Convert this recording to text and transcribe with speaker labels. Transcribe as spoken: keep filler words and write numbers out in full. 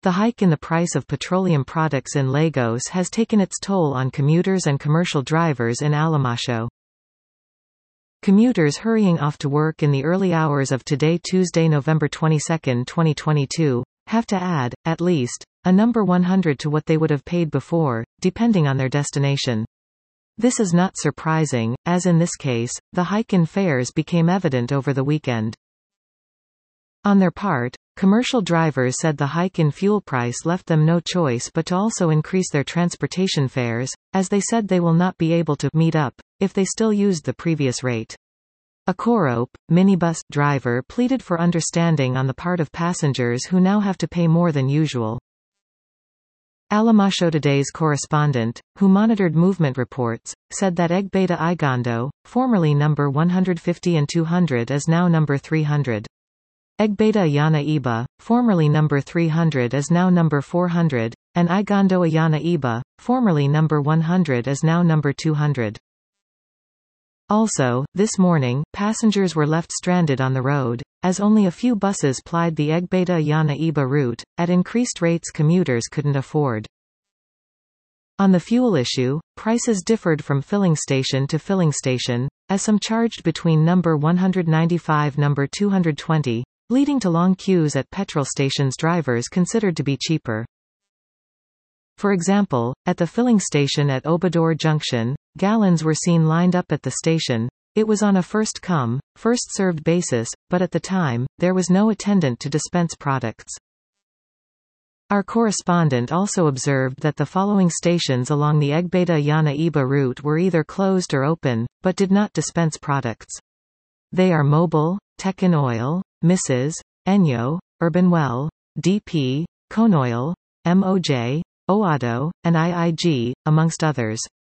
Speaker 1: The hike in the price of petroleum products in Lagos has taken its toll on commuters and commercial drivers in Alamasho. Commuters hurrying off to work in the early hours of today, Tuesday, November twenty-second, twenty twenty-two, have to add, at least, a number one hundred to what they would have paid before, depending on their destination. This is not surprising, as in this case, the hike in fares became evident over the weekend. On their part, commercial drivers said the hike in fuel price left them no choice but to also increase their transportation fares, as they said they will not be able to meet up if they still used the previous rate. A Coop minibus driver pleaded for understanding on the part of passengers who now have to pay more than usual. Alamasho Today's correspondent, who monitored movement reports, said that Egbeda Igando, formerly number one hundred fifty and two hundred, is now number three hundred. Egbeda Ayana Iba, formerly number three hundred, is now number four hundred, and Igando Ayana Iba, formerly number one hundred, is now number two hundred. Also, this morning, passengers were left stranded on the road, as only a few buses plied the Egbeda Ayana Iba route, at increased rates commuters couldn't afford. On the fuel issue, prices differed from filling station to filling station, as some charged between number one hundred ninety-five number two hundred twenty, leading to long queues at petrol stations drivers considered to be cheaper. For example, at the filling station at Obador Junction, gallons were seen lined up at the station. It was on a first-come, first-served basis, but at the time, there was no attendant to dispense products. Our correspondent also observed that the following stations along the Egbeda Ayana Iba route were either closed or open, but did not dispense products. They are Mobile, Tekin Oil, Missus Enyo, Urban Well, D P, Conoil, M O J, Oado, and I I G, amongst others.